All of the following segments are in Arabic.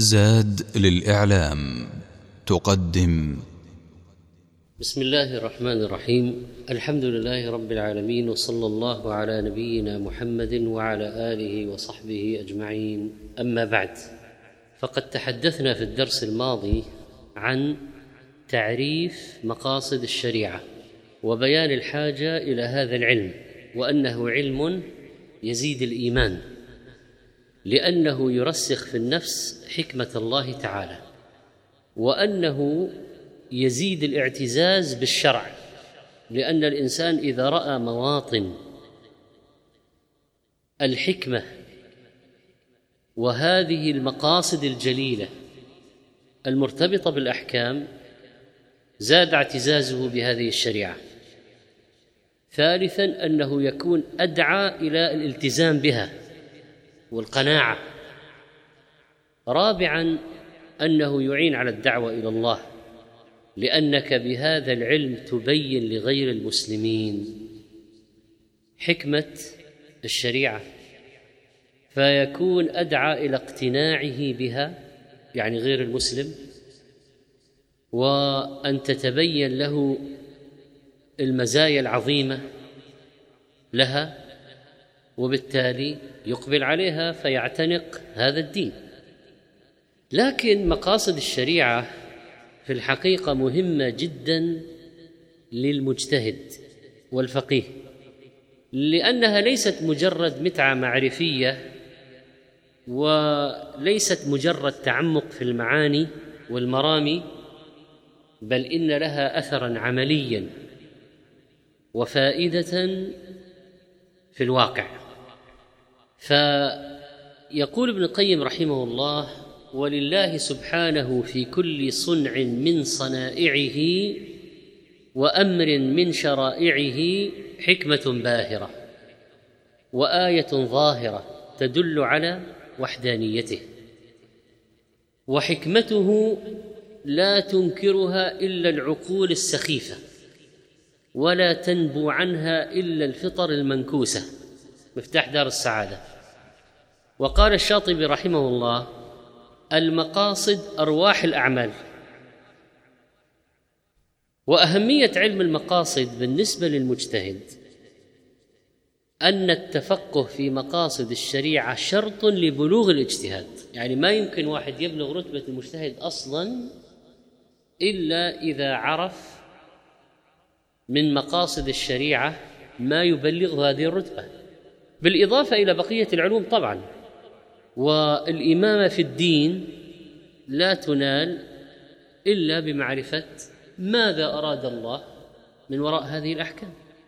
زاد للإعلام تقدم. بسم الله الرحمن الرحيم. الحمد لله رب العالمين، وصلى الله على نبينا محمد وعلى آله وصحبه أجمعين. أما بعد، فقد تحدثنا في الدرس الماضي عن تعريف مقاصد الشريعة وبيان الحاجة إلى هذا العلم، وأنه علم يزيد الإيمان، لأنه يرسخ في النفس حكمة الله تعالى، وأنه يزيد الاعتزاز بالشرع، لأن الإنسان إذا رأى مواطن الحكمة وهذه المقاصد الجليلة المرتبطة بالأحكام زاد اعتزازه بهذه الشريعة. ثالثاً، أنه يكون أدعى إلى الالتزام بها والقناعة. رابعاً، أنه يعين على الدعوة إلى الله، لأنك بهذا العلم تبين لغير المسلمين حكمة الشريعة، فيكون أدعى إلى اقتناعه بها، يعني غير المسلم، وأن تتبين له المزايا العظيمة لها، وبالتالي يقبل عليها فيعتنق هذا الدين. لكن مقاصد الشريعة في الحقيقة مهمة جدا للمجتهد والفقيه، لأنها ليست مجرد متعة معرفية، وليست مجرد تعمق في المعاني والمرامي، بل إن لها أثرا عمليا وفائدة في الواقع. فيقول ابن القيم رحمه الله: ولله سبحانه في كل صنع من صنائعه وأمر من شرائعه حكمة باهرة وآية ظاهرة تدل على وحدانيته، وحكمته لا تنكرها إلا العقول السخيفة، ولا تنبو عنها إلا الفطر المنكوسة، مفتاح دار السعادة. وقال الشاطبي رحمه الله: المقاصد أرواح الأعمال. وأهمية علم المقاصد بالنسبة للمجتهد أن التفقه في مقاصد الشريعة شرط لبلوغ الاجتهاد، يعني ما يمكن واحد يبلغ رتبة المجتهد أصلاً إلا إذا عرف من مقاصد الشريعة ما يبلغ هذه الرتبة، بالإضافة إلى بقية العلوم طبعاً. والإمامة في الدين لا تنال إلا بمعرفة ماذا أراد الله من وراء هذه الأحكام.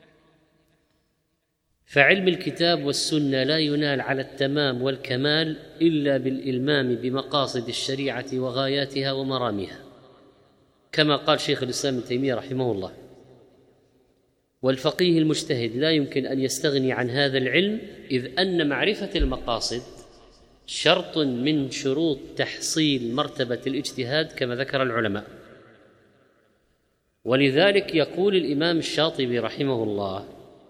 فعلم الكتاب والسنة لا ينال على التمام والكمال إلا بالإلمام بمقاصد الشريعة وغاياتها ومراميها، كما قال شيخ الإسلام ابن تيمية رحمه الله. والفقيه المجتهد لا يمكن أن يستغني عن هذا العلم، إذ أن معرفة المقاصد شرط من شروط تحصيل مرتبة الاجتهاد كما ذكر العلماء. ولذلك يقول الإمام الشاطبي رحمه الله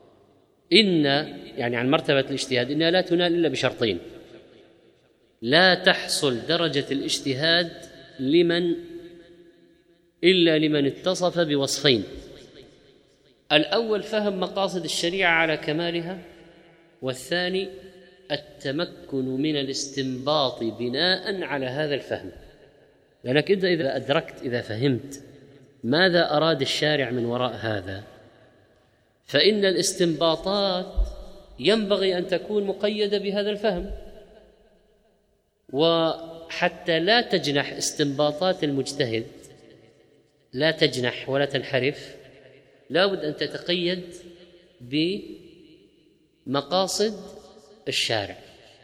يعني عن مرتبة الاجتهاد إنها لا تنال إلا بشرطين: لا تحصل درجة الاجتهاد إلا لمن اتصف بوصفين: الأول فهم مقاصد الشريعة على كمالها، والثاني التمكن من الاستنباط بناء على هذا الفهم. لأنك إذا أدركت، إذا فهمت ماذا أراد الشارع من وراء هذا، فإن الاستنباطات ينبغي أن تكون مقيدة بهذا الفهم. وحتى لا تجنح استنباطات المجتهد، لا تجنح ولا تنحرف، لا بد أن تتقيد بمقاصد الشارع.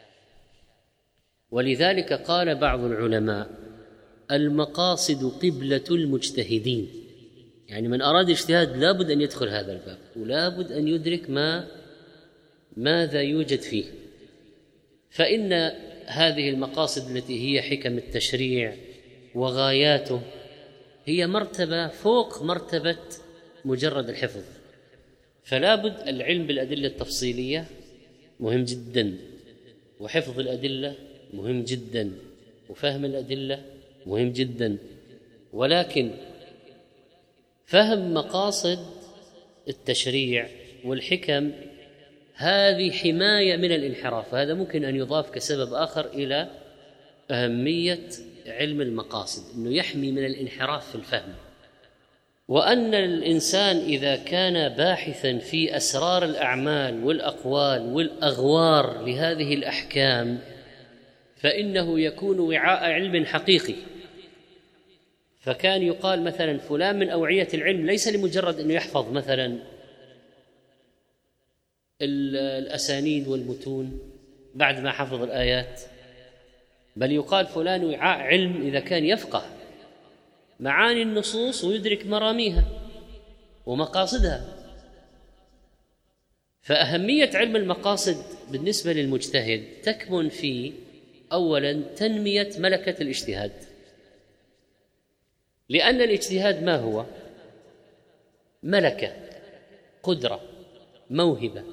ولذلك قال بعض العلماء: المقاصد قبلة المجتهدين، يعني من أراد اجتهاد لا بد أن يدخل هذا الباب، ولا بد أن يدرك ماذا يوجد فيه. فإن هذه المقاصد التي هي حكم التشريع وغاياته هي مرتبة فوق مرتبة مجرد الحفظ. فلا بد العلم بالأدلة التفصيلية مهم جدا، وحفظ الأدلة مهم جدا، وفهم الأدلة مهم جدا، ولكن فهم مقاصد التشريع والحكم هذه حماية من الانحراف. هذا ممكن أن يضاف كسبب آخر إلى أهمية علم المقاصد، أنه يحمي من الانحراف في الفهم. وأن الإنسان إذا كان باحثا في أسرار الأعمال والأقوال والأغوار لهذه الأحكام فإنه يكون وعاء علم حقيقي. فكان يقال مثلا فلان من أوعية العلم ليس لمجرد أنه يحفظ مثلا الأسانيد والمتون بعد ما حفظ الآيات، بل يقال فلان وعاء علم إذا كان يفقه معاني النصوص ويدرك مراميها ومقاصدها. فأهمية علم المقاصد بالنسبة للمجتهد تكمن في أولا تنمية ملكة الاجتهاد، لأن الاجتهاد ما هو؟ ملكة، قدرة، موهبة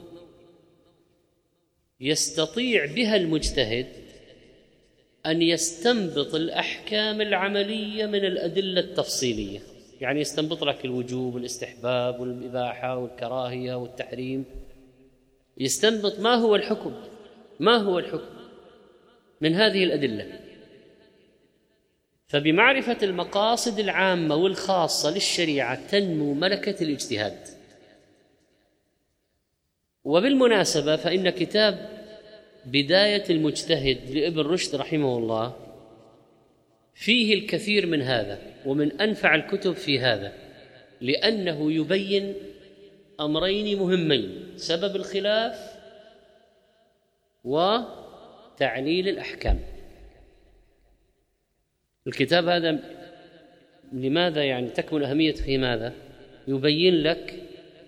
يستطيع بها المجتهد أن يستنبط الأحكام العملية من الأدلة التفصيلية. يعني يستنبط لك الوجوب والاستحباب والإباحة والكراهية والتحريم، يستنبط ما هو الحكم، ما هو الحكم من هذه الأدلة. فبمعرفة المقاصد العامة والخاصة للشريعة تنمو ملكة الاجتهاد. وبالمناسبة فإن كتاب بداية المجتهد لابن رشد رحمه الله فيه الكثير من هذا، ومن أنفع الكتب في هذا، لأنه يبين أمرين مهمين: سبب الخلاف وتعليل الأحكام. الكتاب هذا لماذا يعني تكمن أهميته في ماذا؟ يبين لك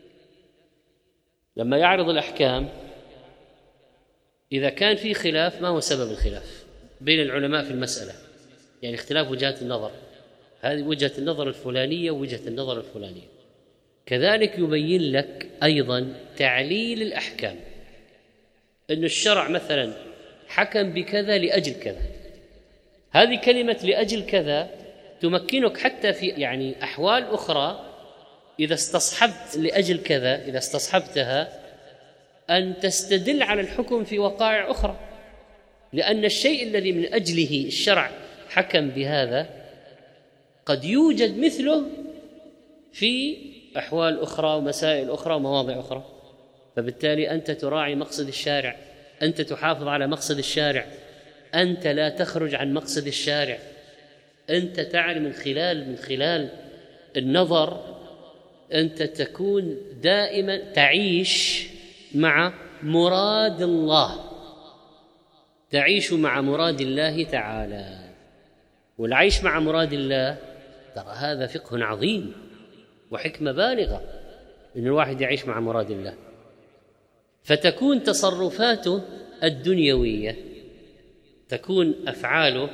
لما يعرض الأحكام إذا كان في خلاف ما هو سبب الخلاف بين العلماء في المسألة، يعني اختلاف وجهات النظر، هذه وجهة النظر الفلانية ووجهة النظر الفلانية. كذلك يبين لك أيضا تعليل الأحكام، أن الشرع مثلا حكم بكذا لأجل كذا، هذه كلمة لأجل كذا تمكنك حتى في يعني أحوال أخرى إذا استصحبت لأجل كذا، إذا استصحبتها أن تستدل على الحكم في وقائع أخرى، لأن الشيء الذي من أجله الشرع حكم بهذا قد يوجد مثله في أحوال أخرى ومسائل أخرى ومواضع أخرى. فبالتالي أنت تراعي مقصد الشارع، أنت تحافظ على مقصد الشارع، أنت لا تخرج عن مقصد الشارع، أنت تعرف من خلال النظر أنت تكون دائما تعيش مع مراد الله، تعيش مع مراد الله تعالى. والعيش مع مراد الله ترى هذا فقه عظيم وحكمة بالغة، إن الواحد يعيش مع مراد الله. فتكون تصرفاته الدنيوية، تكون أفعاله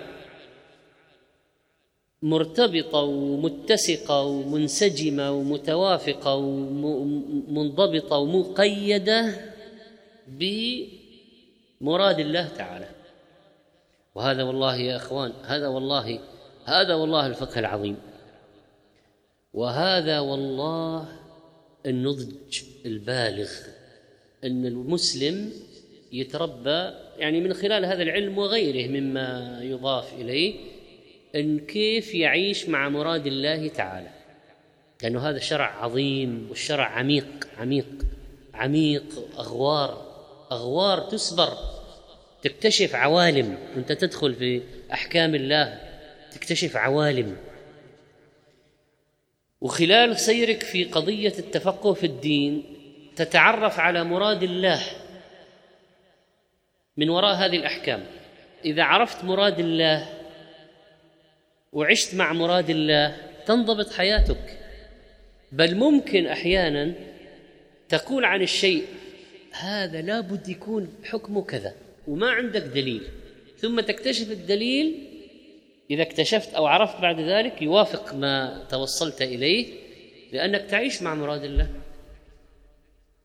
مرتبطة ومتسقة ومنسجمة ومتوافقة ومنضبطة ومقيدة بمراد الله تعالى. وهذا والله يا أخوان، هذا والله الفقه العظيم، وهذا والله النضج البالغ، أن المسلم يتربى يعني من خلال هذا العلم وغيره مما يضاف إليه، أن كيف يعيش مع مراد الله تعالى، لأنه هذا شرع عظيم، والشرع عميق عميق عميق، أغوار تسبر، تكتشف عوالم. أنت تدخل في أحكام الله تكتشف عوالم. وخلال سيرك في قضية التفقه في الدين تتعرف على مراد الله من وراء هذه الأحكام. إذا عرفت مراد الله وعشت مع مراد الله تنضبط حياتك. بل ممكن أحيانا تقول عن الشيء هذا لا بد يكون حكمه كذا وما عندك دليل، ثم تكتشف الدليل إذا اكتشفت أو عرفت بعد ذلك يوافق ما توصلت إليه، لأنك تعيش مع مراد الله.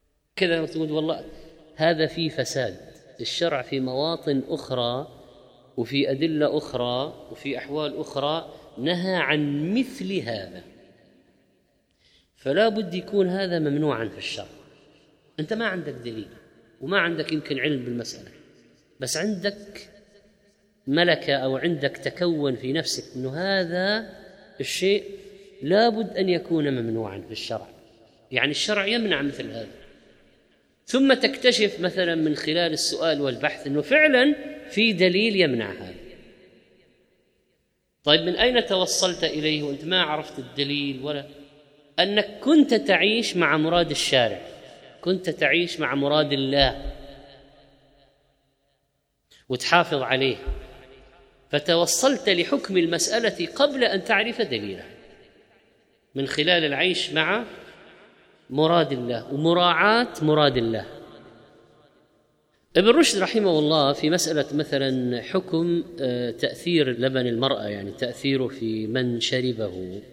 كذا تقول والله هذا فيه فساد، الشرع في مواطن أخرى وفي أدلة أخرى وفي أحوال أخرى نهى عن مثل هذا، فلا بد يكون هذا ممنوعا في الشرع. أنت ما عندك دليل وما عندك يمكن علم بالمسألة، بس عندك ملكة أو عندك تكون في نفسك أنه هذا الشيء لا بد أن يكون ممنوعا في الشرع، يعني الشرع يمنع مثل هذا، ثم تكتشف مثلا من خلال السؤال والبحث أنه فعلا في دليل يمنع هذا. طيب من أين توصلت إليه وأنت ما عرفت الدليل؟ ولا أنك كنت تعيش مع مراد الشارع، كنت تعيش مع مراد الله وتحافظ عليه، فتوصلت لحكم المسألة قبل أن تعرف دليله من خلال العيش مع مراد الله ومراعاة مراد الله. ابن رشد رحمه الله في مسألة مثلا حكم تأثير لبن المرأة، يعني تأثيره في من شربه،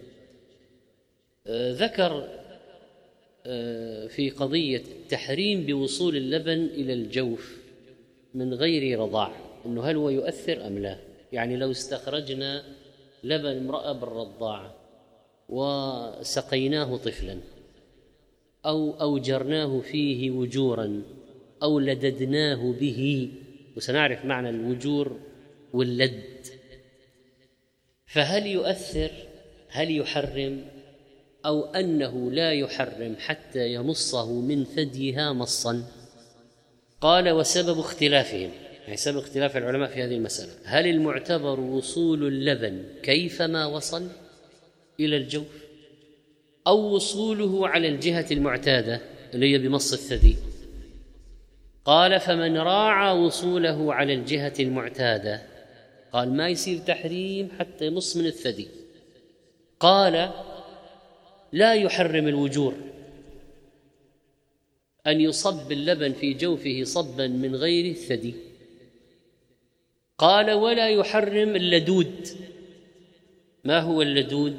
ذكر في قضية التحريم بوصول اللبن إلى الجوف من غير رضاع، أنه هل هو يؤثر أم لا؟ يعني لو استخرجنا لبن امرأة بالرضاعة وسقيناه طفلا أو أوجرناه فيه وجورا أو لددناه به، وسنعرف معنى الوجور واللد، فهل يؤثر؟ هل يحرم؟ أو أنه لا يحرم حتى يمصه من ثديها مصا؟ قال وسبب اختلافهم، يعني سبب اختلاف العلماء في هذه المسألة، هل المعتبر وصول اللبن كيفما وصل إلى الجوف أو وصوله على الجهة المعتادة اللي هي بمص الثدي؟ قال فمن راعى وصوله على الجهة المعتادة قال ما يصير تحريم حتى يمص من الثدي. قال لا يحرم الوجور أن يصب اللبن في جوفه صبا من غير الثدي. قال ولا يحرم اللدود. ما هو اللدود؟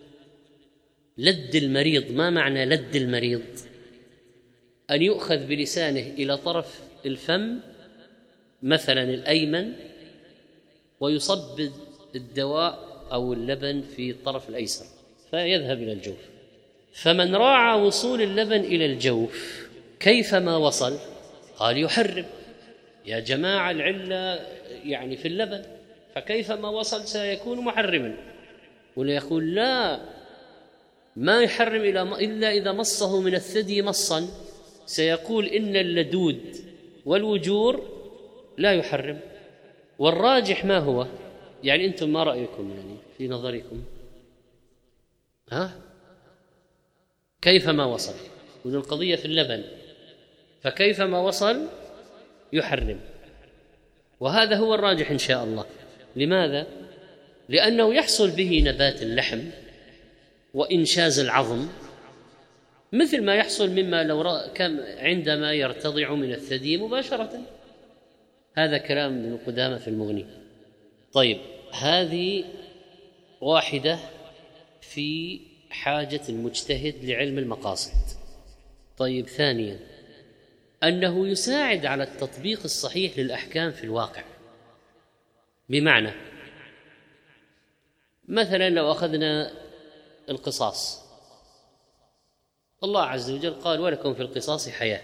لد المريض. ما معنى لد المريض؟ أن يؤخذ بلسانه إلى طرف الفم مثلا الأيمن ويصب الدواء أو اللبن في الطرف الأيسر فيذهب إلى الجوف. فمن راعى وصول اللبن إلى الجوف كيفما وصل قال يحرم. يا جماعة العلة يعني في اللبن، فكيفما وصل سيكون محرما. ولا يقول لا ما يحرم إلا إذا مصه من الثدي مصا، سيقول إن اللدود والوجور لا يحرم. والراجح ما هو؟ يعني أنتم ما رأيكم يعني في نظركم؟ كيفما وصل، وذو القضية في اللبن، فكيفما وصل يحرم، وهذا هو الراجح إن شاء الله. لماذا؟ لأنه يحصل به نبات اللحم وإنشاز العظم مثل ما يحصل مما لو كان عندما يرتضع من الثدي مباشرة. هذا كلام ابن قدامة في المغني. طيب هذه واحدة في حاجة المجتهد لعلم المقاصد. طيب ثانيا أنه يساعد على التطبيق الصحيح للأحكام في الواقع. بمعنى مثلا لو أخذنا القصاص، الله عز وجل قال ولكم في القصاص حياة،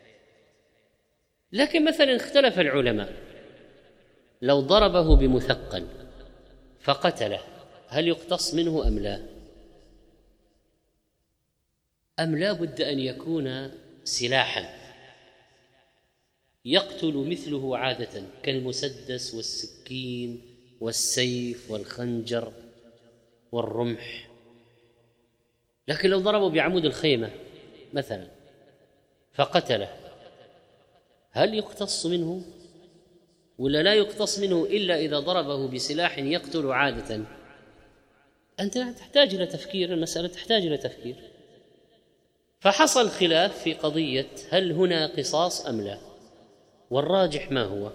لكن مثلا اختلف العلماء لو ضربه بمثقل فقتله هل يقتص منه أم لا؟ أم لا بد أن يكون سلاحا يقتل مثله عادة كالمسدس والسكين والسيف والخنجر والرمح. لكن لو ضربوا بعمود الخيمة مثلا فقتله هل يقتص منه ولا لا يقتص منه إلا إذا ضربه بسلاح يقتل عادة؟ أنت تحتاج إلى تفكير، المسألة تحتاج إلى تفكير. فحصل خلاف في قضية هل هنا قصاص أم لا، والراجح ما هو؟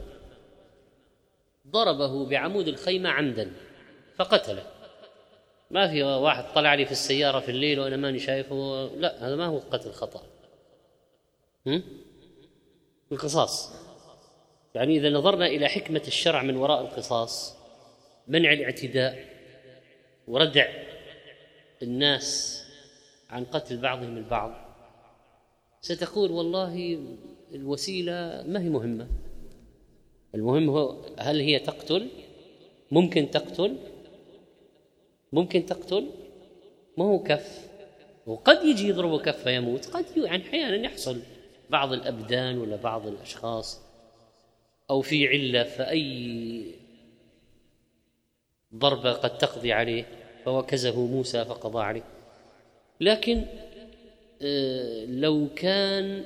ضربه بعمود الخيمة عمدا فقتله، ما في واحد طلع لي في السيارة في الليل وأنا ماني شايفه، لا هذا ما هو قتل خطأ. القصاص يعني إذا نظرنا إلى حكمة الشرع من وراء القصاص، منع الاعتداء وردع الناس عن قتل بعضهم البعض، ستقول والله الوسيلة ما هي مهمة، المهم هو هل هي تقتل؟ ممكن تقتل، ما هو كف، وقد يجي يضربه كف فيموت، قد يعني أحيانا يحصل بعض الأبدان ولا بعض الأشخاص أو في علة فأي ضربة قد تقضي عليه، فوكزه موسى فقضى عليه. لكن لو كان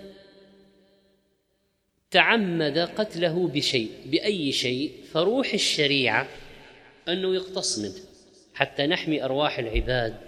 تعمد قتله بشيء بأي شيء، فروح الشريعة أنه يقتص منه حتى نحمي أرواح العباد،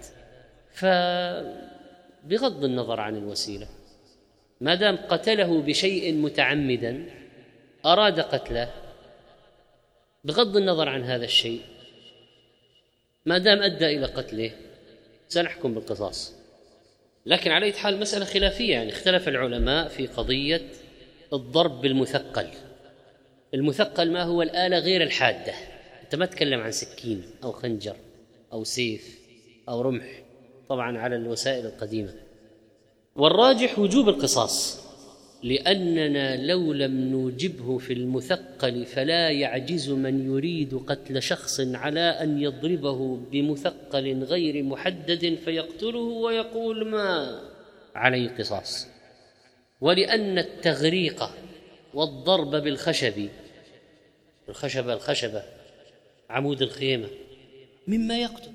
فبغض النظر عن الوسيلة ما دام قتله بشيء متعمدا أراد قتله، بغض النظر عن هذا الشيء ما دام أدى إلى قتله سنحكم بالقصاص. لكن على أي حال مسألة خلافية، يعني اختلف العلماء في قضية الضرب بالمثقل. المثقل ما هو؟ الآلة غير الحادة، أنت ما تتكلم عن سكين أو خنجر أو سيف أو رمح، طبعا على الوسائل القديمة. والراجح وجوب القصاص، لأننا لو لم نوجبه في المثقل فلا يعجز من يريد قتل شخص على أن يضربه بمثقل غير محدد فيقتله ويقول ما عليه قصاص. ولأن التغريق والضرب بالخشب، الخشبة عمود الخيمة، مما يقتل،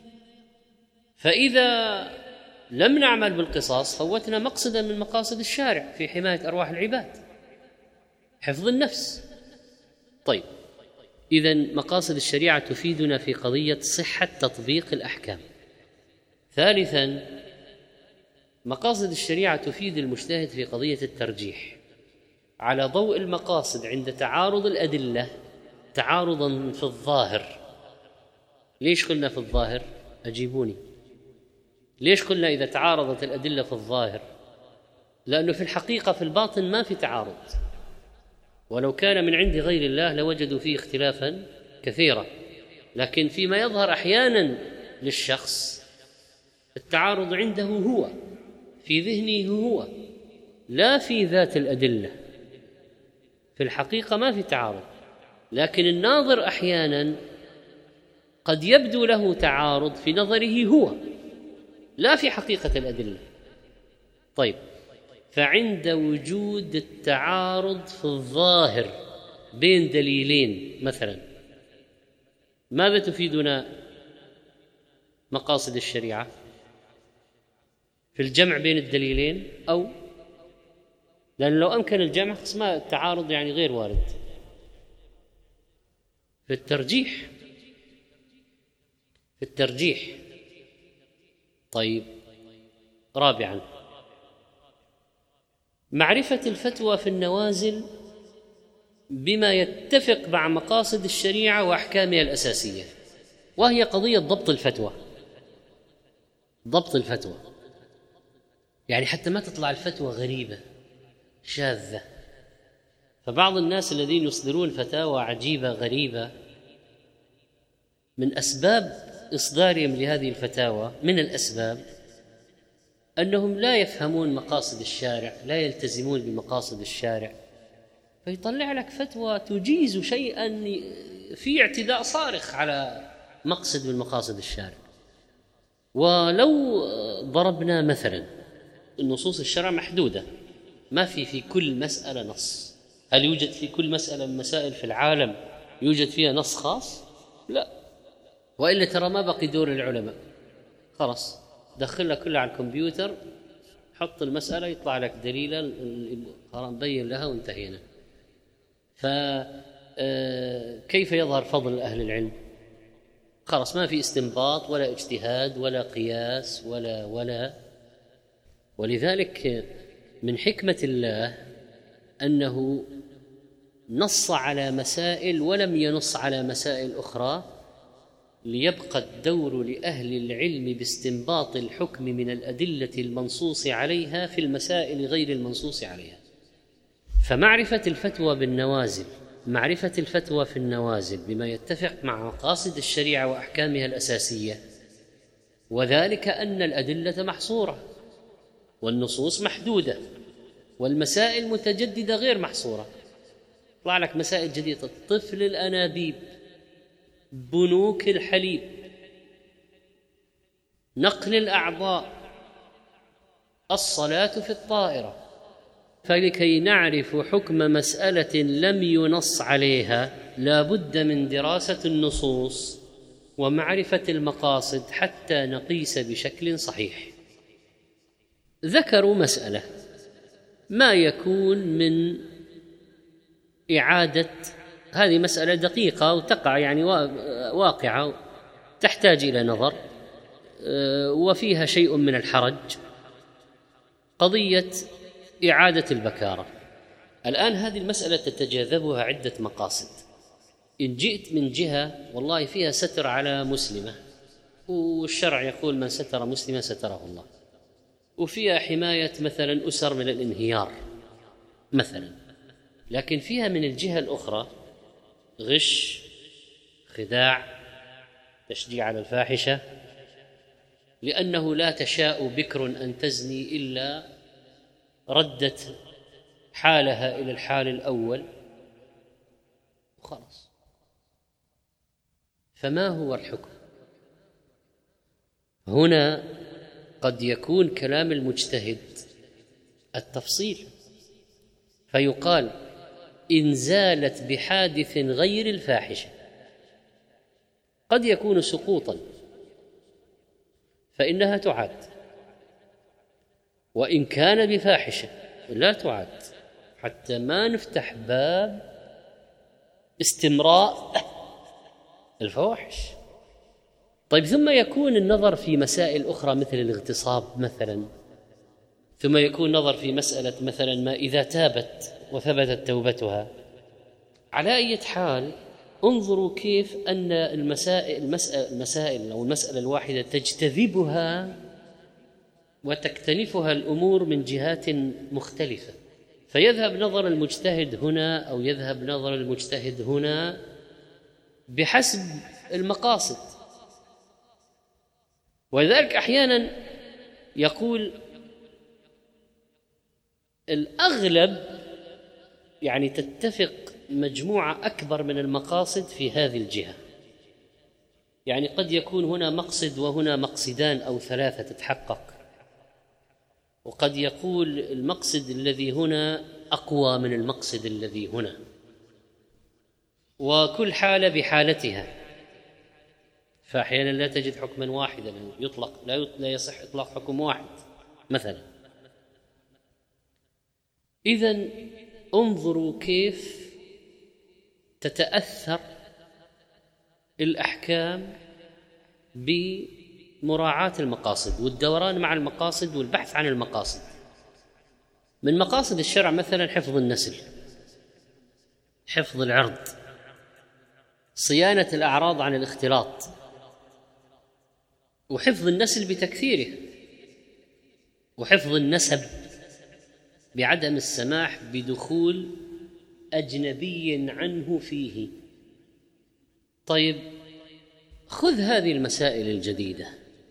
فإذا لم نعمل بالقصاص فوتنا مقصدا من مقاصد الشارع في حماية أرواح العباد، حفظ النفس. طيب، إذن مقاصد الشريعة تفيدنا في قضية صحة تطبيق الأحكام. ثالثا، مقاصد الشريعة تفيد المجتهد في قضية الترجيح على ضوء المقاصد عند تعارض الأدلة، تعارضا في الظاهر. ليش قلنا في الظاهر؟ أجيبوني، ليش قلنا إذا تعارضت الأدلة في الظاهر؟ لأنه في الحقيقة في الباطن ما في تعارض، ولو كان من عند غير الله لوجدوا فيه اختلافا كثيرا، لكن فيما يظهر أحيانا للشخص التعارض عنده هو في ذهنه هو، لا في ذات الأدلة. في الحقيقة ما في تعارض، لكن الناظر أحيانا قد يبدو له تعارض في نظره هو، لا في حقيقة الأدلة. طيب، فعند وجود التعارض في الظاهر بين دليلين مثلا، ماذا تفيدنا مقاصد الشريعة؟ في الجمع بين الدليلين، أو لأن لو أمكن الجمع ما التعارض يعني غير وارد. في الترجيح. طيب، رابعا، معرفة الفتوى في النوازل بما يتفق مع مقاصد الشريعة وأحكامها الأساسية، وهي قضية ضبط الفتوى، يعني حتى ما تطلع الفتوى غريبة شاذة. فبعض الناس الذين يصدرون فتاوى عجيبة غريبة، من أسباب إصدارهم لهذه الفتاوى، من الأسباب أنهم لا يفهمون مقاصد الشارع، لا يلتزمون بمقاصد الشارع، فيطلع لك فتوى تجيز شيئا في اعتداء صارخ على مقصد من مقاصد الشارع. ولو ضربنا مثلا، النصوص الشرع محدودة، ما في كل مسألة نص. هل يوجد في كل مسألة من مسائل في العالم يوجد فيها نص خاص؟ لا، وإلا ترى ما بقي دور العلماء، خلاص دخلها كلها على الكمبيوتر، حط المسألة يطلع لك دليلا نبين لها وانتهينا. فكيف يظهر فضل أهل العلم؟ خلاص ما في استنباط ولا اجتهاد ولا قياس ولا. ولذلك من حكمة الله أنه نص على مسائل ولم ينص على مسائل أخرى، ليبقى الدور لأهل العلم باستنباط الحكم من الأدلة المنصوص عليها في المسائل غير المنصوص عليها. فمعرفة الفتوى بالنوازل معرفة الفتوى في النوازل بما يتفق مع مقاصد الشريعة وأحكامها الأساسية، وذلك أن الأدلة محصورة والنصوص محدودة والمسائل متجددة غير محصورة. طلع لك مسائل جديدة: طفل الأنابيب، بنوك الحليب، نقل الأعضاء، الصلاة في الطائرة. فلكي نعرف حكم مسألة لم ينص عليها لا بد من دراسة النصوص ومعرفة المقاصد حتى نقيس بشكل صحيح. ذكروا مسألة: ما يكون من إعادة، هذه مسألة دقيقة وتقع يعني واقعة، تحتاج إلى نظر وفيها شيء من الحرج، قضية إعادة البكارة. الآن هذه المسألة تتجاذبها عدة مقاصد. إن جئت من جهة والله فيها ستر على مسلمة، والشرع يقول من ستر مسلما ستره الله، وفيها حماية مثلا أسر من الانهيار مثلا، لكن فيها من الجهة الأخرى غش، خداع، تشجيع على الفاحشة، لأنه لا تشاء بكر أن تزني إلا ردت حالها إلى الحال الأول وخلاص. فما هو الحكم هنا؟ قد يكون كلام المجتهد التفصيل، فيقال إن زالت بحادث غير الفاحشة، قد يكون سقوطا فإنها تعاد، وإن كان بفاحشة لا تعاد، حتى ما نفتح باب استمراء الفواحش. طيب، ثم يكون النظر في مسائل أخرى مثل الاغتصاب مثلا، ثم يكون نظر في مسألة مثلا ما إذا تابت وثبتت توبتها. على أي حال، انظروا كيف أن المسائل أو المسألة الواحدة تجتذبها وتكتنفها الأمور من جهات مختلفة، فيذهب نظر المجتهد هنا أو يذهب نظر المجتهد هنا بحسب المقاصد. ولذلك أحيانا يقول الأغلب يعني تتفق مجموعة أكبر من المقاصد في هذه الجهة، يعني قد يكون هنا مقصد وهنا مقصدان أو ثلاثة تتحقق، وقد يقول المقصد الذي هنا أقوى من المقصد الذي هنا، وكل حالة بحالتها، فأحيانا لا تجد حكما واحدا يطلق، لا يصح إطلاق حكم واحد مثلا. إذن انظروا كيف تتأثر الأحكام بمراعاة المقاصد والدوران مع المقاصد والبحث عن المقاصد. من مقاصد الشرع مثلا حفظ النسل، حفظ العرض، صيانة الأعراض عن الاختلاط، وحفظ النسل بتكثيره، وحفظ النسب بعدم السماح بدخول أجنبي عنه فيه. طيب، خذ هذه المسائل الجديدة: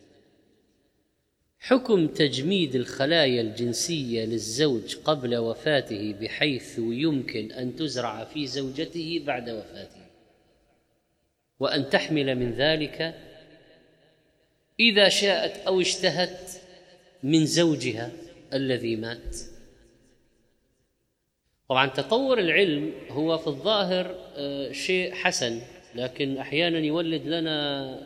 حكم تجميد الخلايا الجنسية للزوج قبل وفاته بحيث يمكن أن تزرع في زوجته بعد وفاته، وأن تحمل من ذلك إذا شاءت أو اشتهت من زوجها الذي مات. طبعا تطور العلم هو في الظاهر شيء حسن، لكن أحيانا يولد لنا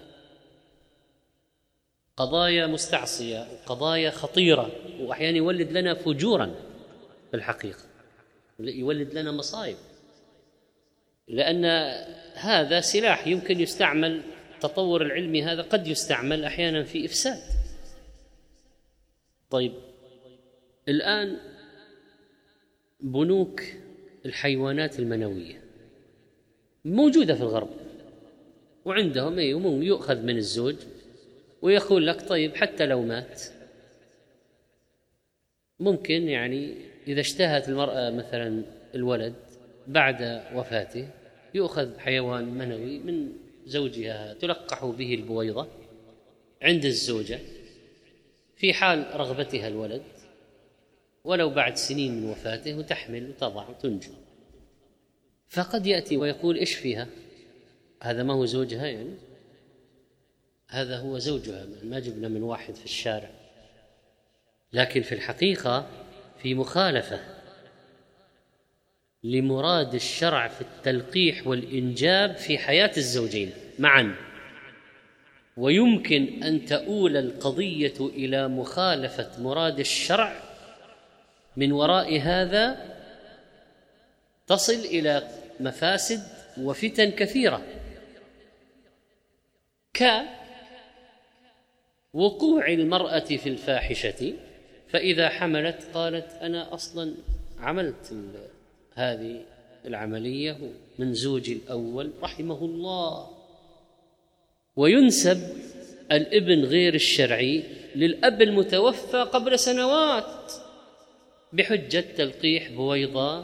قضايا مستعصية وقضايا خطيرة، وأحيانا يولد لنا فجورا في الحقيقة، يولد لنا مصائب، لأن هذا سلاح يمكن يستعمل. التطور العلمي هذا قد يستعمل أحيانا في إفساد. طيب، الآن بنوك الحيوانات المنوية موجودة في الغرب، وعندهم يؤخذ من الزوج ويقول لك طيب حتى لو مات ممكن يعني إذا اشتهت المرأة مثلا الولد بعد وفاته يؤخذ حيوان منوي من زوجها تلقح به البويضة عند الزوجة في حال رغبتها الولد، ولو بعد سنين من وفاته، وتحمل وتضع وتنجب. فقد يأتي ويقول إيش فيها؟ هذا ما هو زوجها، يعني هذا هو زوجها، ما جبنا من واحد في الشارع. لكن في الحقيقة في مخالفة لمراد الشرع في التلقيح والإنجاب في حياة الزوجين معا، ويمكن أن تؤول القضية إلى مخالفة مراد الشرع من وراء هذا تصل إلى مفاسد وفتن كثيرة، كوقوع المرأة في الفاحشة، فإذا حملت قالت أنا أصلا عملت هذه العملية من زوجي الأول رحمه الله، وينسب الابن غير الشرعي للأب المتوفى قبل سنوات بحجة تلقيح بويضة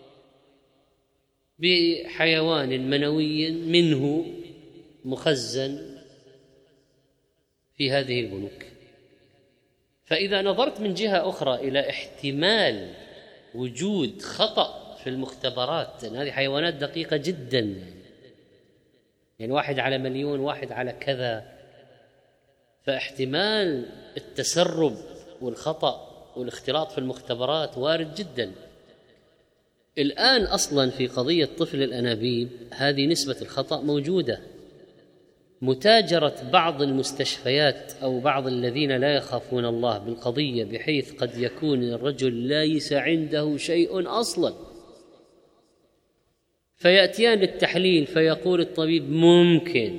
بحيوان منوي منه مخزن في هذه البنوك. فإذا نظرت من جهة أخرى إلى احتمال وجود خطأ في المختبرات، لأن هذه حيوانات دقيقة جدا، يعني 1 على مليون، 1 على كذا، فاحتمال التسرب والخطأ والاختلاط في المختبرات وارد جدا. الآن أصلا في قضية طفل الأنابيب هذه نسبة الخطأ موجودة. متاجرة بعض المستشفيات أو بعض الذين لا يخافون الله بالقضية، بحيث قد يكون الرجل ليس عنده شيء أصلا، فيأتيان للتحليل فيقول الطبيب ممكن،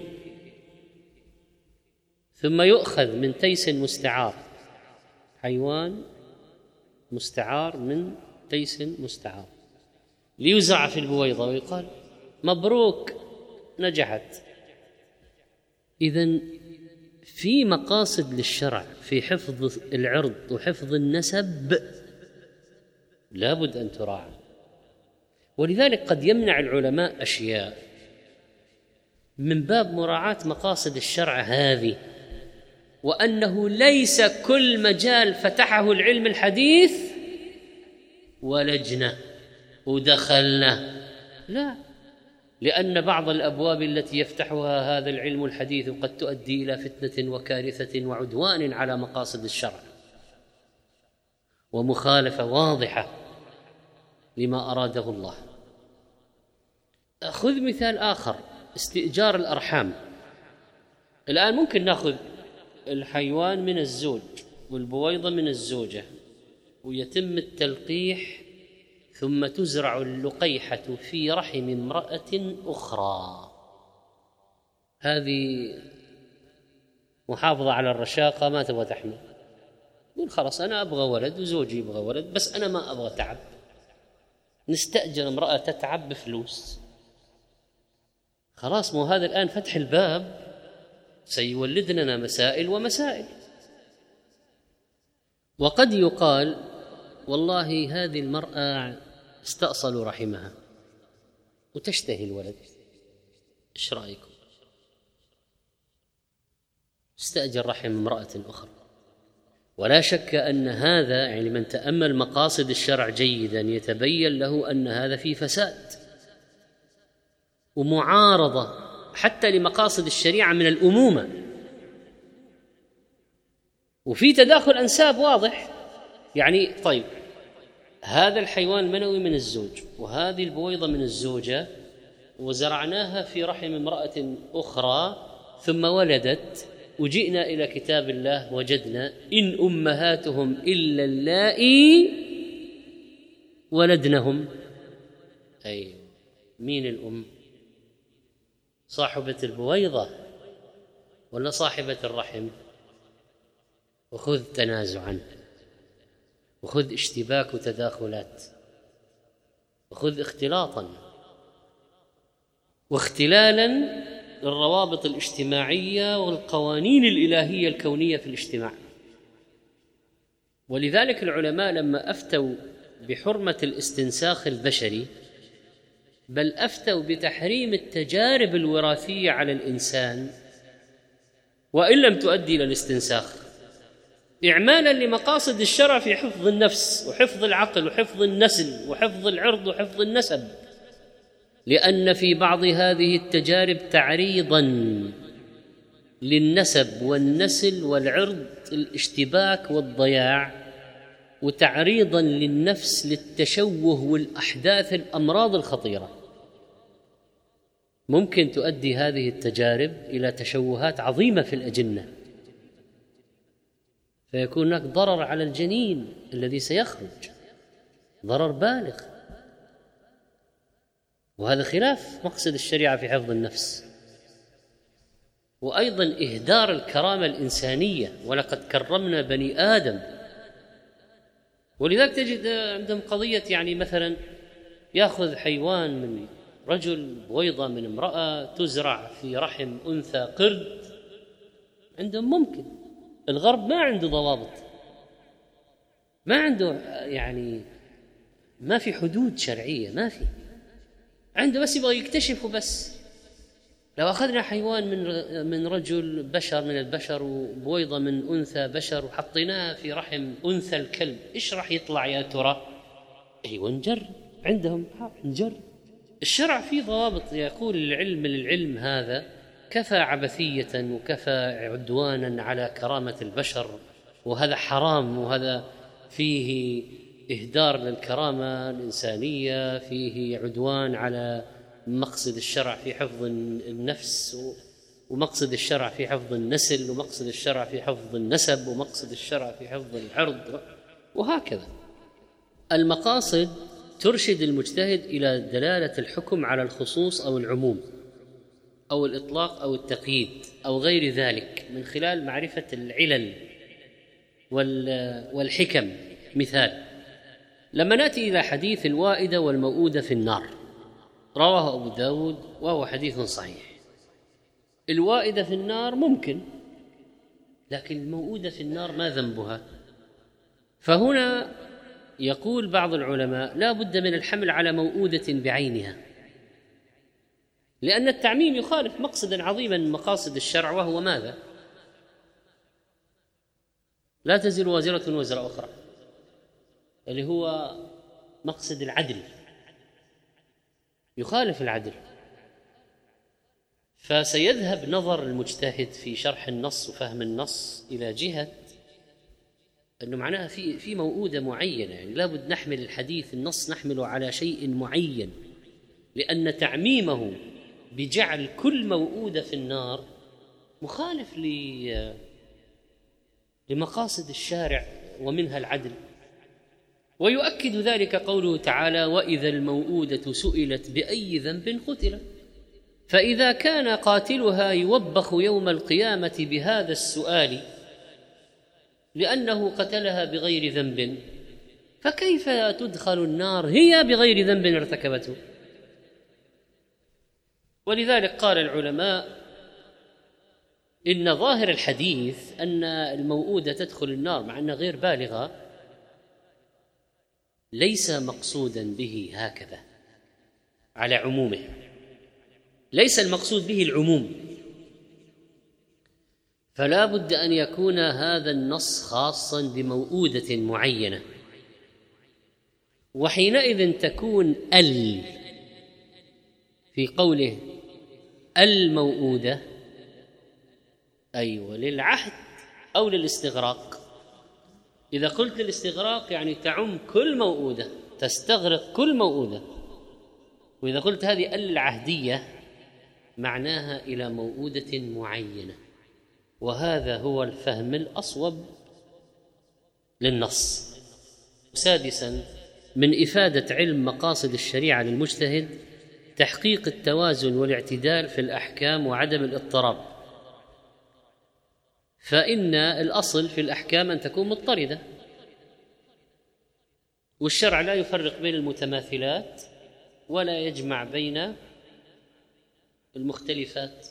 ثم يؤخذ من تيس مستعار، حيوان مستعار من تيس مستعار، ليوزع في البويضة ويقال مبروك نجحت. إذن في مقاصد للشرع في حفظ العرض وحفظ النسب لابد أن تراعى، ولذلك قد يمنع العلماء أشياء من باب مراعاة مقاصد الشرع هذه، وأنه ليس كل مجال فتحه العلم الحديث ولجنة ودخلنا، لا، لأن بعض الأبواب التي يفتحها هذا العلم الحديث قد تؤدي إلى فتنة وكارثة وعدوان على مقاصد الشرع ومخالفة واضحة لما أراده الله. خذ مثال آخر، استئجار الأرحام. الآن ممكن نأخذ الحيوان من الزوج والبويضة من الزوجة، ويتم التلقيح، ثم تزرع اللقيحة في رحم امرأة أخرى. هذه محافظة على الرشاقة، ما تبغى تحمل، يقول خلاص أنا أبغى ولد وزوجي يبغى ولد، بس أنا ما أبغى تعب، نستأجر امرأة تتعب بفلوس. خلاص، مو هذا الآن فتح الباب سيولد لنا مسائل ومسائل. وقد يقال والله هذه المرأة استأصلوا رحمها وتشتهي الولد، إيش رأيكم؟ استأجر رحم امرأة أخرى. ولا شك أن هذا، يعني من تأمل مقاصد الشرع جيدا يتبين له أن هذا فيه فساد ومعارضة حتى لمقاصد الشريعة من الأمومة، وفي تداخل أنساب واضح. يعني طيب، هذا الحيوان منوي من الزوج وهذه البويضة من الزوجة، وزرعناها في رحم امرأة أخرى ثم ولدت، وجئنا إلى كتاب الله وجدنا إن أمهاتهم إلا اللائي ولدنهم. أي مين الأم؟ صاحبة البويضة ولا صاحبة الرحم؟ وخذ تنازعا، وخذ اشتباك وتداخلات، وخذ اختلاطا واختلالا للروابط الاجتماعية والقوانين الإلهية الكونية في الاجتماع. ولذلك العلماء لما أفتوا بحرمة الاستنساخ البشري بل أفتوا بتحريم التجارب الوراثية على الإنسان وإن لم تؤدي إلى الاستنساخ، إعمالا لمقاصد الشرع في حفظ النفس وحفظ العقل وحفظ النسل وحفظ العرض وحفظ النسب، لأن في بعض هذه التجارب تعريضا للنسب والنسل والعرض الاشتباك والضياع، وتعريضا للنفس للتشوه والأحداث الأمراض الخطيرة. ممكن تؤدي هذه التجارب إلى تشوهات عظيمة في الأجنة، فيكون هناك ضرر على الجنين الذي سيخرج، ضرر بالغ، وهذا خلاف مقصد الشريعة في حفظ النفس. وأيضا إهدار الكرامة الإنسانية، ولقد كرمنا بني آدم. ولذلك تجد عندهم قضية، يعني مثلا يأخذ حيوان من رجل، بويضة من امرأة، تزرع في رحم أنثى قرد، عندهم ممكن. الغرب ما عنده ضوابط، ما عنده، يعني ما في حدود شرعية، ما في، عنده بس يبغى يكتشف وبس. لو أخذنا حيوان من رجل بشر من البشر وبويضة من أنثى بشر وحطيناها في رحم أنثى الكلب، إيش راح يطلع يا ترى؟ أيوة نجرب، عندهم نجرب. الشرع فيه ضوابط. يقول العلم للعلم هذا كفى عبثية وكفى عدوانا على كرامة البشر، وهذا حرام، وهذا فيه إهدار للكرامة الإنسانية، فيه عدوان على مقصد الشرع في حفظ النفس، ومقصد الشرع في حفظ النسل، ومقصد الشرع في حفظ النسب، ومقصد الشرع في حفظ العرض، وهكذا. المقاصد ترشد المجتهد إلى دلالة الحكم على الخصوص أو العموم أو الإطلاق أو التقييد أو غير ذلك من خلال معرفة العلل والحكم. مثال: لما نأتي إلى حديث الوائدة والموؤودة في النار، رواه أبو داود وهو حديث صحيح. الوائدة في النار ممكن، لكن الموؤودة في النار ما ذنبها؟ فهنا يقول بعض العلماء لا بد من الحمل على موؤودة بعينها، لأن التعميم يخالف مقصدا عظيما من مقاصد الشرع، وهو ماذا؟ لا تزر وازرة وزر أخرى، اللي هو مقصد العدل، يخالف العدل. فسيذهب نظر المجتهد في شرح النص وفهم النص إلى جهة أنه معناها في موؤودة معينة، يعني لابد نحمل الحديث النص نحمله على شيء معين، لأن تعميمه بجعل كل موؤودة في النار مخالف لمقاصد الشارع ومنها العدل. ويؤكد ذلك قوله تعالى: وإذا الموؤودة سئلت بأي ذنب قتلت. فإذا كان قاتلها يوبخ يوم القيامة بهذا السؤال لأنه قتلها بغير ذنب، فكيف تدخل النار هي بغير ذنب ارتكبته؟ ولذلك قال العلماء إن ظاهر الحديث أن الموؤودة تدخل النار مع أنها غير بالغة ليس مقصودا به هكذا على عمومه، ليس المقصود به العموم، فلا بد أن يكون هذا النص خاصا بموؤودة معينة، وحينئذ تكون في قوله الموؤودة أيوة للعهد أو للاستغراق. إذا قلت للاستغراق يعني تعم كل موؤودة، تستغرق كل موؤودة، وإذا قلت هذه العهدية معناها إلى موؤودة معينة، وهذا هو الفهم الأصوب للنص. سادسا، من إفادة علم مقاصد الشريعة للمجتهد تحقيق التوازن والاعتدال في الأحكام وعدم الاضطراب، فإن الأصل في الأحكام أن تكون مضطردة، والشرع لا يفرق بين المتماثلات ولا يجمع بين المختلفات.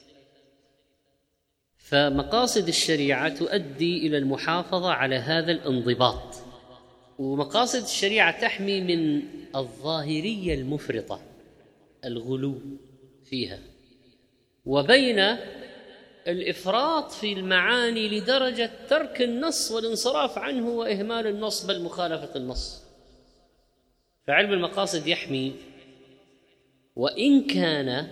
فمقاصد الشريعة تؤدي إلى المحافظة على هذا الانضباط، ومقاصد الشريعة تحمي من الظاهرية المفرطة الغلو فيها، وبين الإفراط في المعاني لدرجة ترك النص والانصراف عنه وإهمال النص بل مخالفة النص. فعلم المقاصد يحمي، وإن كان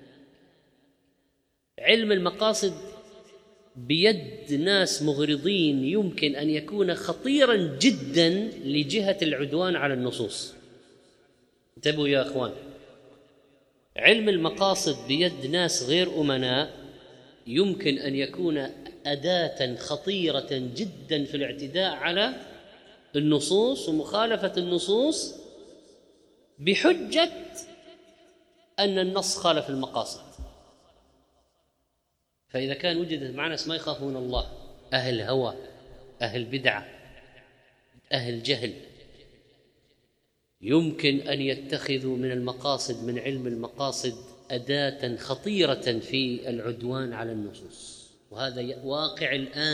علم المقاصد بيد ناس مغرضين يمكن أن يكون خطيراً جداً لجهة العدوان على النصوص. انتبهوا يا أخوان، علم المقاصد بيد ناس غير أمناء يمكن أن يكون أداة خطيرة جداً في الاعتداء على النصوص ومخالفة النصوص بحجة أن النص خالف المقاصد. فإذا كان وجدت مع ناس ما يخافون الله، أهل هوى، أهل بدعة، أهل جهل، يمكن أن يتخذوا من المقاصد، من علم المقاصد، أداة خطيرة في العدوان على النصوص. وهذا واقع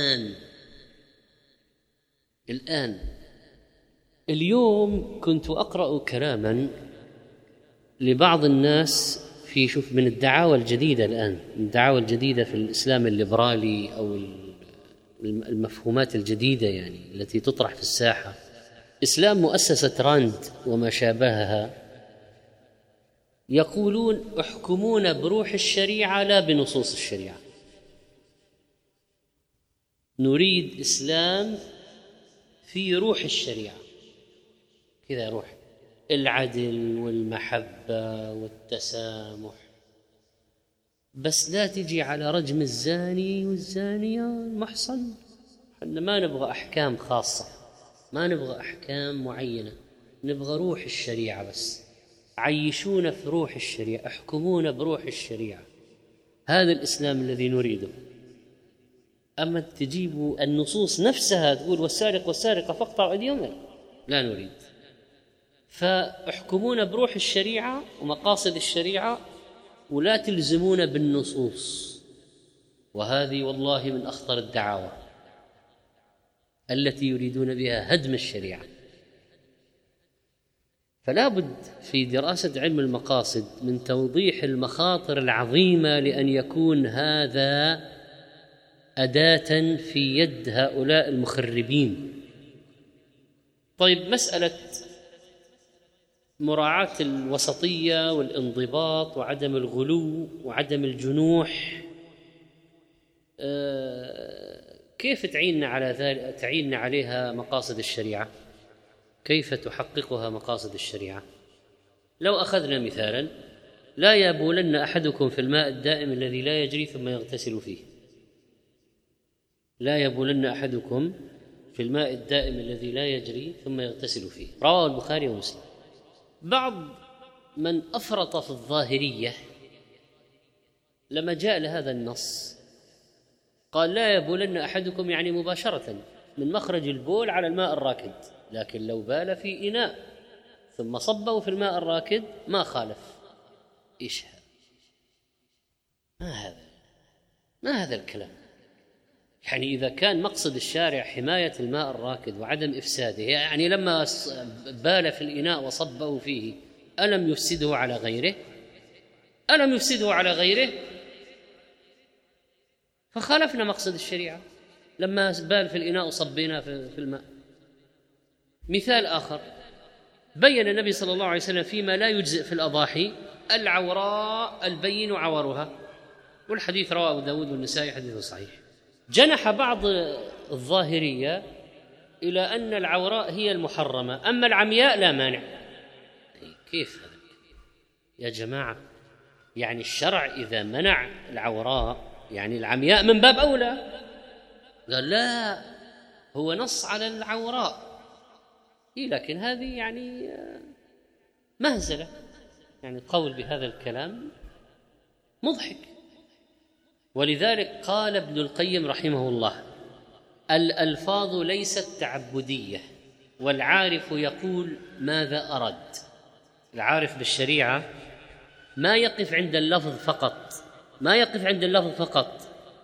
الآن. اليوم كنت أقرأ كلاما لبعض الناس في من الدعاوى الجديدة الآن، الدعاوى الجديدة في الإسلام الليبرالي أو المفهومات الجديدة يعني التي تطرح في الساحة. إسلام مؤسسة راند وما شابهها يقولون احكمون بروح الشريعة لا بنصوص الشريعة. نريد إسلام في روح الشريعة، كذا روح العدل والمحبة والتسامح، بس لا تجي على رجم الزاني والزانية المحصن. احنا ما نبغى أحكام خاصة، ما نبغى أحكام معينة، نبغى روح الشريعة بس. عيشونا في روح الشريعة، احكمونا بروح الشريعة. هذا الإسلام الذي نريده. أما تجيبوا النصوص نفسها تقول والسارق والسارقة فاقطعوا أيديهم، لا نريد. فاحكمونا بروح الشريعة ومقاصد الشريعة ولا تلزمونا بالنصوص. وهذه والله من أخطر الدعاوى التي يريدون بها هدم الشريعة. فلا بد في دراسة علم المقاصد من توضيح المخاطر العظيمة لأن يكون هذا أداة في يد هؤلاء المخربين. طيب، مسألة مراعاة الوسطية والانضباط وعدم الغلو وعدم الجنوح، كيف تعين عليها مقاصد الشريعة؟ كيف تحققها مقاصد الشريعة؟ لو أخذنا مثالا: لا يبولن أحدكم في الماء الدائم الذي لا يجري ثم يغتسل فيه. لا يبولن أحدكم في الماء الدائم الذي لا يجري ثم يغتسل فيه، رواه البخاري ومسلم. بعض من أفرط في الظاهرية لما جاء لهذا النص قال لا يبولن أحدكم يعني مباشرة من مخرج البول على الماء الراكد، لكن لو بال في إناء ثم صبه في الماء الراكد ما خالف. إيش هذا؟ ما هذا الكلام؟ يعني إذا كان مقصد الشارع حماية الماء الراكد وعدم إفساده، يعني لما بال في الإناء وصبه فيه ألم يفسده على غيره؟ ألم يفسده على غيره؟ فخالفنا مقصد الشريعة لما بال في الإناء وصبينا في الماء. مثال آخر: بين النبي صلى الله عليه وسلم فيما لا يجزئ في الأضاحي العوراء البين عورها، والحديث رواه أبو داود والنسائي، حديث صحيح. جنح بعض الظاهرية إلى أن العوراء هي المحرمة، أما العمياء لا مانع. كيف هذا يا جماعة؟ يعني الشرع إذا منع العوراء يعني العمياء من باب أولى. قال لا، هو نص على العوراء، لكن هذه يعني مهزلة، يعني القول بهذا الكلام مضحك. ولذلك قال ابن القيم رحمه الله: الألفاظ ليست تعبدية، والعارف يقول ماذا أرد. العارف بالشريعة ما يقف عند اللفظ فقط، ما يقف عند اللفظ فقط.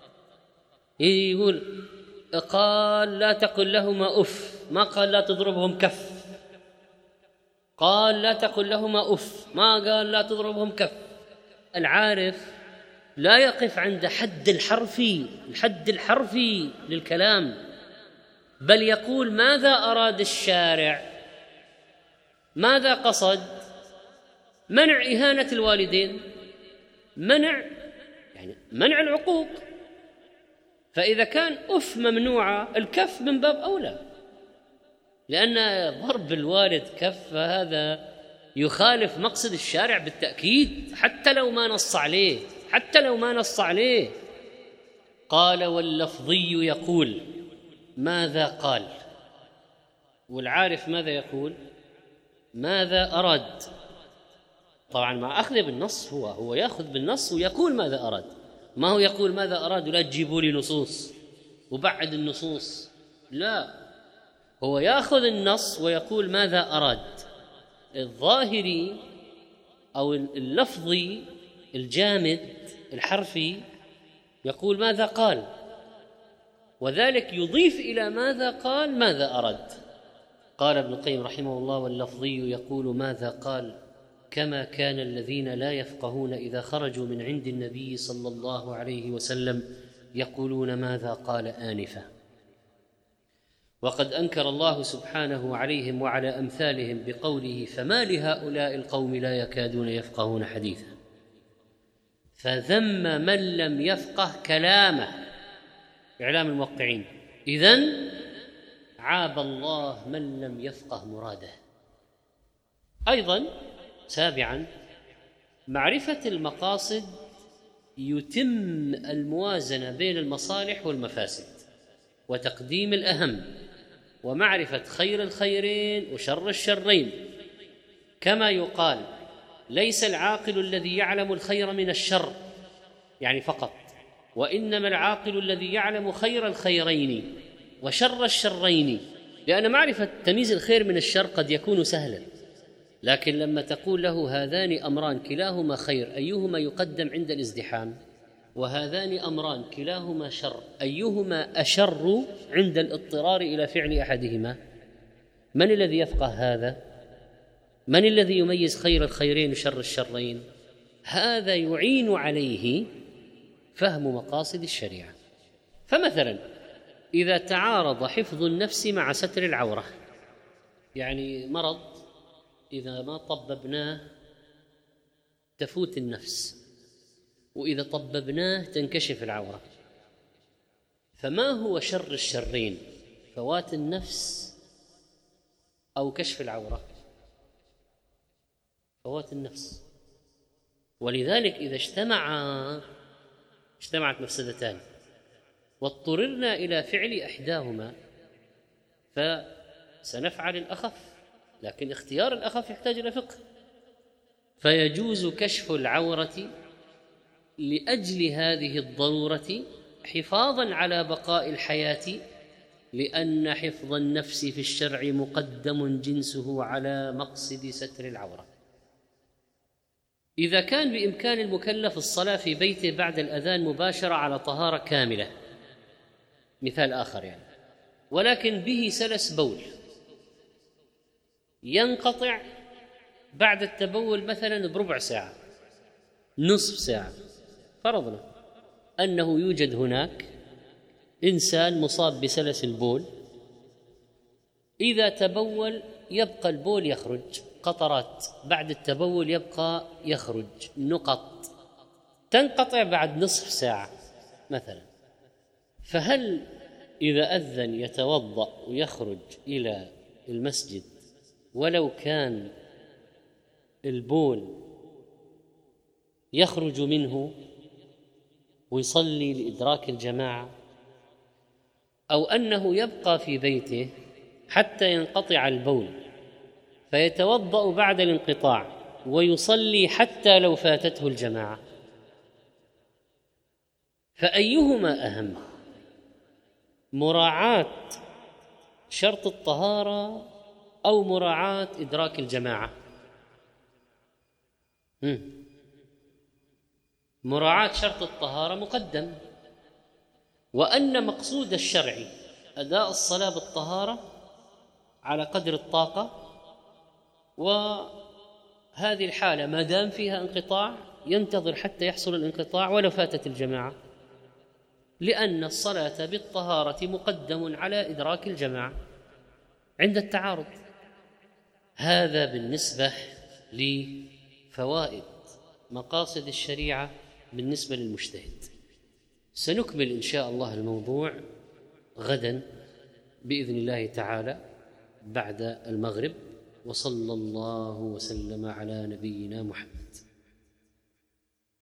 يقول قال لا تقل لهما أف، ما قال لا تضربهم كف، قال لا تقل لهما أف، ما قال لا تضربهم كف. العارف لا يقف عند الحد الحرفي للكلام، بل يقول ماذا أراد الشارع، ماذا قصد. منع إهانة الوالدين، منع العقوق. فإذا كان أف ممنوعة، الكف من باب أولى، لأن ضرب الوالد كف هذا يخالف مقصد الشارع بالتأكيد، حتى لو ما نص عليه. قال واللفظي يقول ماذا قال، والعارف ماذا يقول؟ ماذا أراد. طبعا مع أخذ بالنص، هو يأخذ بالنص ويقول ماذا أراد، ما هو يقول ماذا أراد ولا تجيبوا لي نصوص وبعد النصوص، لا، هو يأخذ النص ويقول ماذا أراد. الظاهري أو اللفظي الجامد الحرفي يقول ماذا قال، وذلك يضيف إلى ماذا قال ماذا أراد. قال ابن القيم رحمه الله واللفظي يقول ماذا قال، كما كان الذين لا يفقهون إذا خرجوا من عند النبي صلى الله عليه وسلم يقولون ماذا قال آنفا. وقد أنكر الله سبحانه عليهم وعلى أمثالهم بقوله فما لهؤلاء القوم لا يكادون يفقهون حديثا، فذم من لم يفقه كلامه، إعلام الموقعين. إذن عاب الله من لم يفقه مراده. أيضا سابعا، معرفة المقاصد يتم الموازنة بين المصالح والمفاسد وتقديم الأهم، ومعرفة خير الخيرين وشر الشرين. كما يقال ليس العاقل الذي يعلم الخير من الشر يعني فقط، وإنما العاقل الذي يعلم خير الخيرين وشر الشرين، لأن معرفة تمييز الخير من الشر قد يكون سهلا، لكن لما تقول له هذان أمران كلاهما خير أيهما يقدم عند الازدحام، وهذان أمران كلاهما شر أيهما أشر عند الاضطرار إلى فعل أحدهما، من الذي يفقه هذا؟ من الذي يميز خير الخيرين وشر الشرين؟ هذا يعين عليه فهم مقاصد الشريعة. فمثلا إذا تعارض حفظ النفس مع ستر العورة، يعني مرض إذا ما طببناه تفوت النفس، وإذا طببناه تنكشف العورة، فما هو شر الشرين، فوات النفس أو كشف العورة؟ فوات النفس. ولذلك إذا اجتمعت مفسدتان واضطررنا إلى فعل إحداهما فسنفعل الأخف، لكن اختيار الأخف يحتاج إلى فقه. فيجوز كشف العورة لأجل هذه الضرورة حفاظا على بقاء الحياة، لأن حفظ النفس في الشرع مقدم جنسه على مقصد ستر العورة. إذا كان بإمكان المكلف الصلاة في بيته بعد الأذان مباشرة على طهارة كاملة، مثال آخر يعني، ولكن به سلس بول ينقطع بعد التبول مثلا بربع ساعة نصف ساعة، فرضنا أنه يوجد هناك إنسان مصاب بسلس البول، إذا تبول يبقى البول يخرج قطرات، بعد التبول يبقى يخرج نقط تنقطع بعد نصف ساعة مثلا، فهل إذا أذن يتوضأ ويخرج إلى المسجد ولو كان البول يخرج منه ويصلي لإدراك الجماعة، أو أنه يبقى في بيته حتى ينقطع البول فيتوضأ بعد الانقطاع ويصلي حتى لو فاتته الجماعة؟ فأيهما أهم، مراعاة شرط الطهارة أو مراعاة إدراك الجماعة؟ مراعاة شرط الطهارة مقدم، وأن مقصود الشرع أداء الصلاة بالطهارة على قدر الطاقة وهذه الحالة ما دام فيها انقطاع ينتظر حتى يحصل الانقطاع ولو فاتت الجماعة، لأن الصلاة بالطهارة مقدم على إدراك الجماعة عند التعارض. هذا بالنسبة لفوائد مقاصد الشريعة بالنسبة للمجتهد. سنكمل إن شاء الله الموضوع غدا بإذن الله تعالى بعد المغرب، وصلى الله وسلم على نبينا محمد.